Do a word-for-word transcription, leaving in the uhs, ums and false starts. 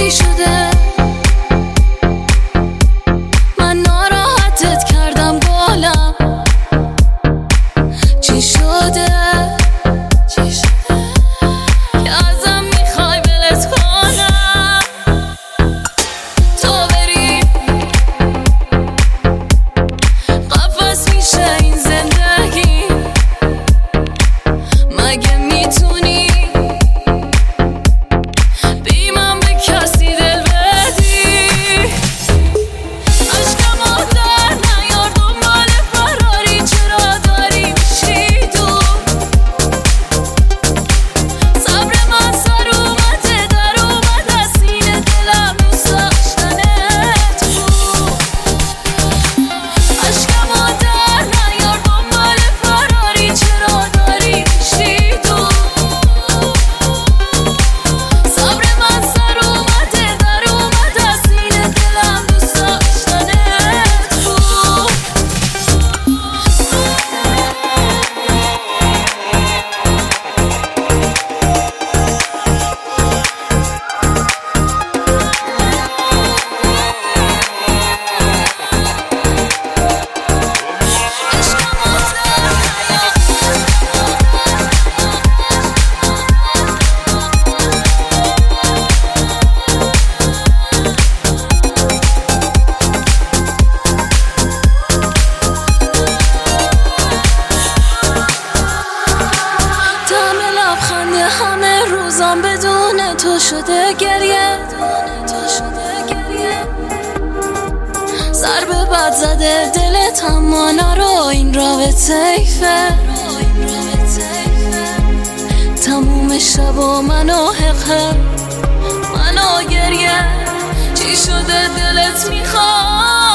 چی شده؟ من ناراحتت کردم گلم، چی شده؟ چی شده؟ که ازم میخوای ولت کنم، تو بری قفس میشه این زندگی. مگه میتونی بی من به کسی دل بدی؟ عشقمو در نیار دنبال فراری، چرا داری میشی دور؟ صبر من سر اومده در اومد از سینه، دلم دوست داشتنت بود. عشقمو در نیار دنبال فراری، چرا داری میشی دور؟ صبر من سر اومده در اومد از سینه، دلم دوست داشتنت بود. دم لبخنده همه روزام بدون تو شده گریه، ضربه بد زده دلت اما نرو، این رابطه ایفه. تموم شب و منو حقه منو گریه، چی شده دلت میخواد؟